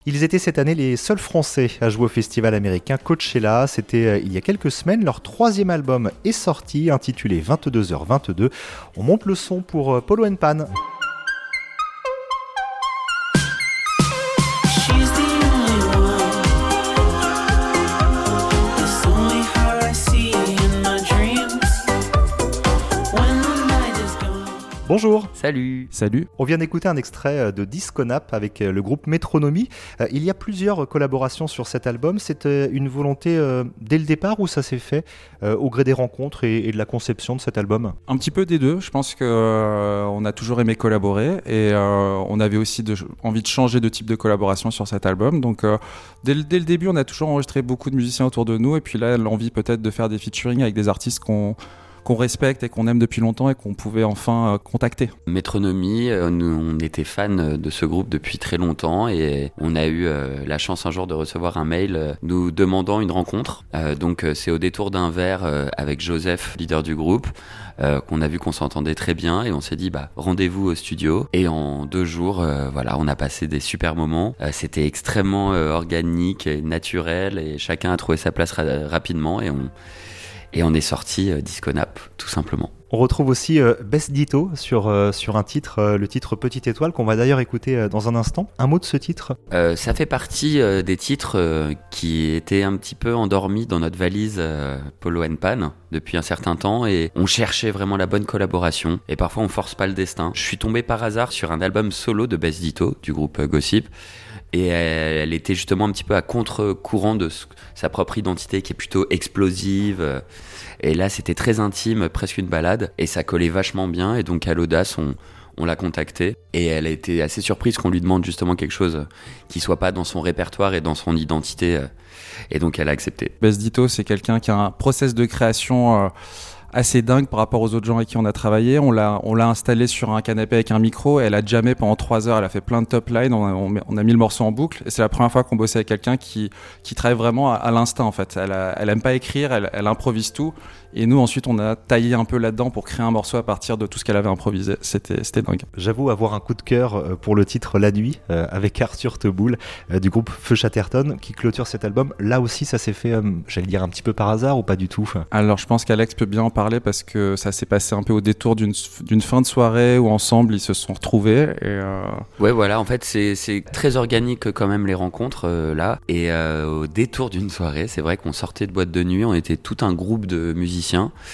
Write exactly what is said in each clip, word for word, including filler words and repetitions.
Ils étaient cette année les seuls Français à jouer au festival américain Coachella. C'était euh, il y a quelques semaines. Leur troisième album est sorti, intitulé vingt-deux heures vingt-deux. On monte le son pour euh, Polo and Pan. Bonjour. Salut. Salut. On vient d'écouter un extrait de Disconap avec le groupe Métronomie. Il y a plusieurs collaborations sur cet album. C'est une volonté dès le départ ou ça s'est fait au gré des rencontres et de la conception de cet album ? Un petit peu des deux. Je pense qu'on euh, a toujours aimé collaborer et euh, on avait aussi de, envie de changer de type de collaboration sur cet album. Donc euh, dès, dès le début, on a toujours enregistré beaucoup de musiciens autour de nous et puis là, l'envie peut-être de faire des featuring avec des artistes qu'on qu'on respecte et qu'on aime depuis longtemps et qu'on pouvait enfin euh, contacter. Métronomie, euh, nous, on était fans de ce groupe depuis très longtemps et on a eu euh, la chance un jour de recevoir un mail euh, nous demandant une rencontre. Euh, donc euh, c'est au détour d'un verre euh, avec Joseph, leader du groupe, euh, qu'on a vu qu'on s'entendait très bien et on s'est dit bah rendez-vous au studio. Et en deux jours, euh, voilà, on a passé des super moments. Euh, c'était extrêmement euh, organique et naturel et chacun a trouvé sa place ra- rapidement et on Et on est sorti euh, Disconap, tout simplement. On retrouve aussi euh, Best Ditto sur, euh, sur un titre, euh, le titre Petite Étoile, qu'on va d'ailleurs écouter euh, dans un instant. Un mot de ce titre ? euh, Ça fait partie euh, des titres euh, qui étaient un petit peu endormis dans notre valise euh, Polo and Pan depuis un certain temps et on cherchait vraiment la bonne collaboration et parfois on force pas le destin. Je suis tombé par hasard sur un album solo de Best Ditto du groupe euh, Gossip. Et elle, elle était justement un petit peu à contre-courant de ce, sa propre identité qui est plutôt explosive. Et là, c'était très intime, presque une balade. Et ça collait vachement bien. Et donc, à l'audace, on, on l'a contactée. Et elle a été assez surprise qu'on lui demande justement quelque chose qui soit pas dans son répertoire et dans son identité. Et donc, elle a accepté. Best Ditto, c'est quelqu'un qui a un process de création... Euh... assez dingue par rapport aux autres gens avec qui on a travaillé. On l'a, on l'a installé sur un canapé avec un micro. Elle a jammé pendant trois heures. Elle a fait plein de top lines. On a, on, on a mis le morceau en boucle. Et c'est la première fois qu'on bossait avec quelqu'un qui, qui travaille vraiment à, à l'instinct, en fait. Elle, a, elle aime pas écrire. Elle, elle improvise tout. Et nous, ensuite, on a taillé un peu là-dedans pour créer un morceau à partir de tout ce qu'elle avait improvisé. C'était, c'était dingue. J'avoue avoir un coup de cœur pour le titre La Nuit, euh, avec Arthur Teboul, euh, du groupe Feu Chatterton, qui clôture cet album. Là aussi, ça s'est fait, euh, j'allais dire, un petit peu par hasard ou pas du tout ? Alors, je pense qu'Alex peut bien en parler parce que ça s'est passé un peu au détour d'une, d'une fin de soirée où ensemble, ils se sont retrouvés. Et euh... Ouais, voilà. En fait, c'est, c'est très organique quand même, les rencontres, euh, là. Et euh, au détour d'une soirée, c'est vrai qu'on sortait de boîte de nuit. On était tout un groupe de musiciens.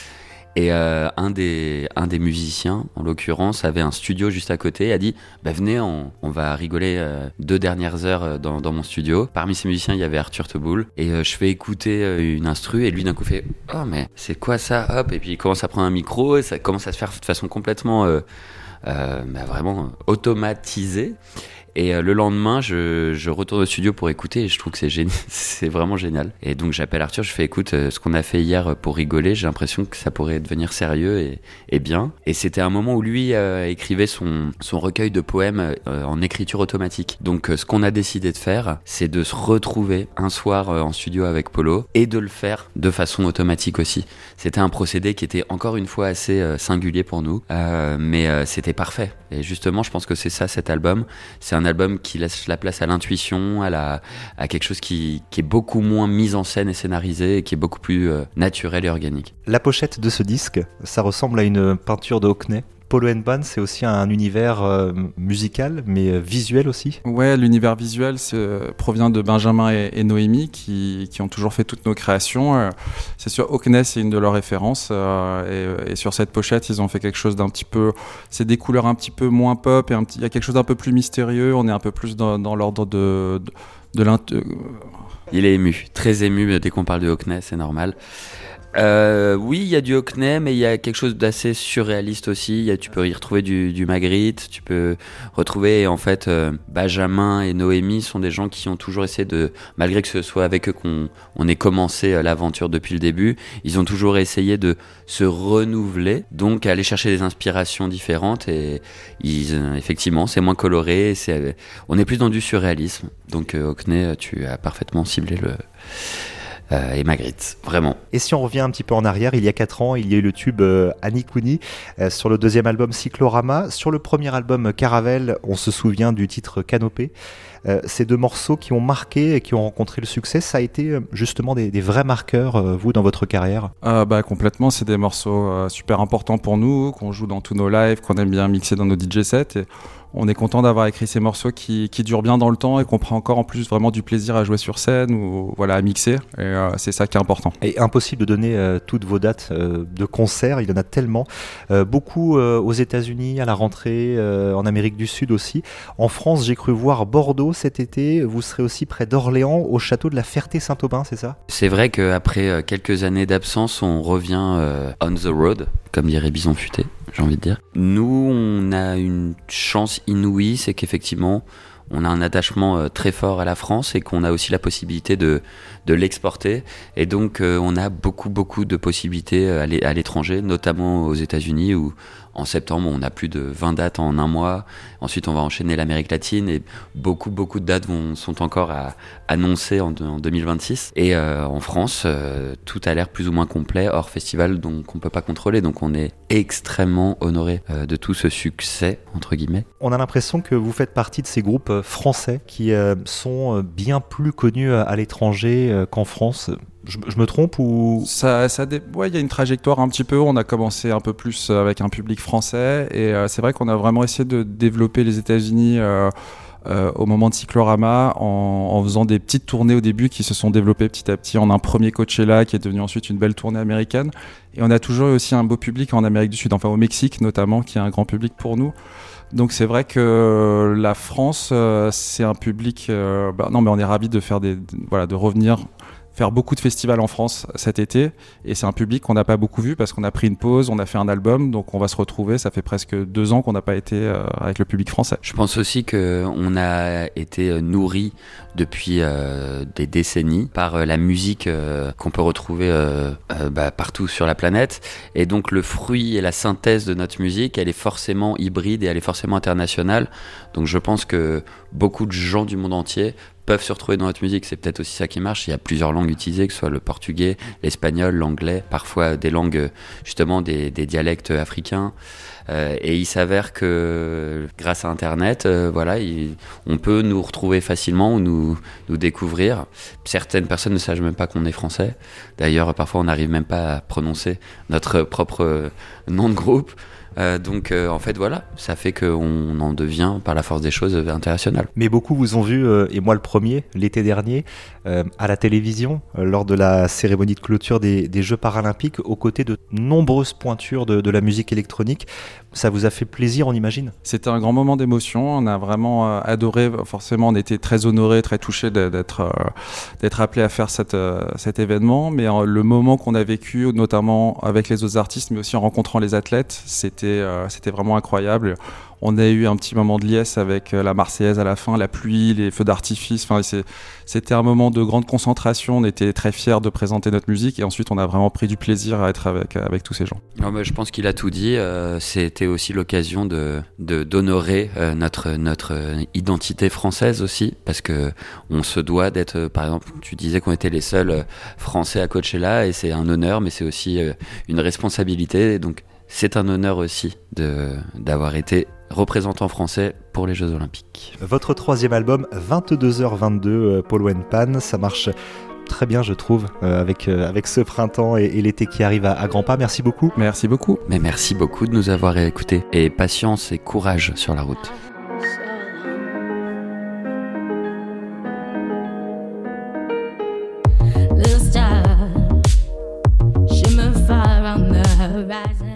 Et euh, un, des, un des musiciens, en l'occurrence, avait un studio juste à côté et a dit bah, « Venez, on, on va rigoler euh, deux dernières heures dans, dans mon studio. » Parmi ces musiciens, il y avait Arthur Teboul. Et euh, je fais écouter euh, une instru et lui, d'un coup, fait « Oh, mais c'est quoi ça ?» Hop, et puis il commence à prendre un micro et ça commence à se faire de façon complètement, euh, euh, bah, vraiment automatisée. Et euh, le lendemain, je, je retourne au studio pour écouter et je trouve que c'est, géni- c'est vraiment génial. Et donc j'appelle Arthur, je fais écoute, euh, ce qu'on a fait hier pour rigoler, j'ai l'impression que ça pourrait devenir sérieux et, et bien. Et c'était un moment où lui euh, écrivait son, son recueil de poèmes euh, en écriture automatique. Donc euh, ce qu'on a décidé de faire, c'est de se retrouver un soir euh, en studio avec Polo et de le faire de façon automatique aussi. C'était un procédé qui était encore une fois assez euh, singulier pour nous, euh, mais euh, c'était parfait. Et justement, je pense que c'est ça cet album. C'est un album qui laisse la place à l'intuition, à, la, à quelque chose qui, qui est beaucoup moins mis en scène et scénarisé et qui est beaucoup plus euh, naturel et organique. La pochette de ce disque, ça ressemble à une peinture de Hockney. Polo and Pan, c'est aussi un univers euh, musical, mais euh, visuel aussi. Ouais, l'univers visuel c'est, euh, provient de Benjamin et, et Noémie, qui, qui ont toujours fait toutes nos créations. Euh, c'est sûr, Hockney, c'est une de leurs références. Euh, et, et sur cette pochette, ils ont fait quelque chose d'un petit peu... C'est des couleurs un petit peu moins pop, et un petit, il y a quelque chose d'un peu plus mystérieux. On est un peu plus dans, dans l'ordre de... de, de l'int... Il est ému, très ému dès qu'on parle de Hockney, c'est normal. Euh, oui, il y a du Hockney, mais il y a quelque chose d'assez surréaliste aussi. Il y a, tu peux y retrouver du, du Magritte, tu peux retrouver en fait euh, Benjamin et Noémie sont des gens qui ont toujours essayé de, malgré que ce soit avec eux qu'on on ait commencé euh, l'aventure depuis le début, ils ont toujours essayé de se renouveler, donc aller chercher des inspirations différentes et ils, euh, effectivement c'est moins coloré, c'est, on est plus dans du surréalisme. Donc euh, Hockney, tu as parfaitement ciblé le euh, et Magritte, vraiment. Et si on revient un petit peu en arrière, il y a quatre ans, il y a eu le tube euh, Annie Cooney euh, sur le deuxième album Cyclorama. Sur le premier album Caravelle, on se souvient du titre Canopée. Euh, ces deux morceaux qui ont marqué et qui ont rencontré le succès, ça a été euh, justement des, des vrais marqueurs, euh, vous, dans votre carrière? euh, bah, Complètement, c'est des morceaux euh, super importants pour nous, qu'on joue dans tous nos lives, qu'on aime bien mixer dans nos D J sets. Et on est content d'avoir écrit ces morceaux qui, qui durent bien dans le temps et qu'on prend encore en plus vraiment du plaisir à jouer sur scène ou voilà, à mixer. Et euh, c'est ça qui est important. Et impossible de donner euh, toutes vos dates euh, de concerts, il y en a tellement. Euh, beaucoup euh, aux États-Unis à la rentrée, euh, en Amérique du Sud aussi. En France, j'ai cru voir Bordeaux cet été. Vous serez aussi près d'Orléans, au château de la Ferté-Saint-Aubin, c'est ça? C'est vrai qu'après quelques années d'absence, on revient euh, on the road, comme dirait Bison Futé, j'ai envie de dire. Nous, on a une chance inouïe, c'est qu'effectivement, on a un attachement euh, très fort à la France et qu'on a aussi la possibilité de, de l'exporter. Et donc, euh, on a beaucoup, beaucoup de possibilités à l'é- à l'étranger, notamment aux États-Unis où en septembre, on a plus de vingt dates en un mois. Ensuite, on va enchaîner l'Amérique latine et beaucoup, beaucoup de dates vont, sont encore à annoncer en, en deux mille vingt-six. Et euh, en France, euh, tout a l'air plus ou moins complet, hors festival, donc on peut pas contrôler. Donc, on est extrêmement honoré euh, de tout ce succès, entre guillemets. On a l'impression que vous faites partie de ces groupes euh, français qui euh, sont euh, bien plus connus à l'étranger euh, qu'en France. Je, je me trompe ou... Ça, ça dé... ouais, il y a une trajectoire un petit peu. On a commencé un peu plus avec un public français et euh, c'est vrai qu'on a vraiment essayé de développer les États-Unis euh, euh, au moment de Cyclorama en, en faisant des petites tournées au début qui se sont développées petit à petit en un premier Coachella qui est devenu ensuite une belle tournée américaine. Et on a toujours eu aussi un beau public en Amérique du Sud, enfin au Mexique notamment, qui est un grand public pour nous. Donc c'est vrai que la France, euh, c'est un public... Euh, bah, non mais on est ravis de faire des, de, voilà, de revenir... faire beaucoup de festivals en France cet été et c'est un public qu'on n'a pas beaucoup vu parce qu'on a pris une pause, on a fait un album, donc on va se retrouver. Ça fait presque deux ans qu'on n'a pas été euh, avec le public français. Je pense aussi qu'on a été nourri depuis euh, des décennies par euh, la musique euh, qu'on peut retrouver euh, euh, bah, partout sur la planète et donc le fruit et la synthèse de notre musique, elle est forcément hybride et elle est forcément internationale. Donc je pense que beaucoup de gens du monde entier peuvent se retrouver dans notre musique, c'est peut-être aussi ça qui marche. Il y a plusieurs langues utilisées, que ce soit le portugais, l'espagnol, l'anglais, parfois des langues, justement des, des dialectes africains. Euh, et il s'avère que grâce à Internet, euh, voilà, il, on peut nous retrouver facilement ou nous, nous découvrir. Certaines personnes ne savent même pas qu'on est français. D'ailleurs, parfois, on n'arrive même pas à prononcer notre propre nom de groupe. Euh, donc euh, en fait voilà, ça fait qu'on en devient par la force des choses international. Mais beaucoup vous ont vu, euh, et moi le premier, l'été dernier, euh, à la télévision, euh, lors de la cérémonie de clôture des, des Jeux Paralympiques, aux côtés de nombreuses pointures de, de la musique électronique. Ça vous a fait plaisir, on imagine? C'était un grand moment d'émotion, on a vraiment euh, adoré, forcément on était très honorés, très touchés d'être, euh, d'être appelés à faire cette, euh, cet événement, mais euh, le moment qu'on a vécu, notamment avec les autres artistes, mais aussi en rencontrant les athlètes, c'était Euh, c'était vraiment incroyable. On a eu un petit moment de liesse avec la Marseillaise à la fin, la pluie, les feux d'artifice. Enfin, c'est, c'était un moment de grande concentration. On était très fiers de présenter notre musique et ensuite on a vraiment pris du plaisir à être avec, avec tous ces gens. Non, mais je pense qu'il a tout dit. Euh, c'était aussi l'occasion de, de, d'honorer euh, notre, notre identité française aussi, parce que on se doit d'être, par exemple, tu disais qu'on était les seuls Français à Coachella et c'est un honneur, mais c'est aussi euh, une responsabilité. Et donc, c'est un honneur aussi de, d'avoir été représentant français pour les Jeux Olympiques. Votre troisième album, vingt-deux heures vingt-deux, Polo and Pan, ça marche très bien je trouve, euh, avec, euh, avec ce printemps et, et l'été qui arrive à, à grands pas. Merci beaucoup. Merci beaucoup. Mais merci beaucoup de nous avoir écoutés. Et patience et courage sur la route. Little star, shimmer far on the horizon.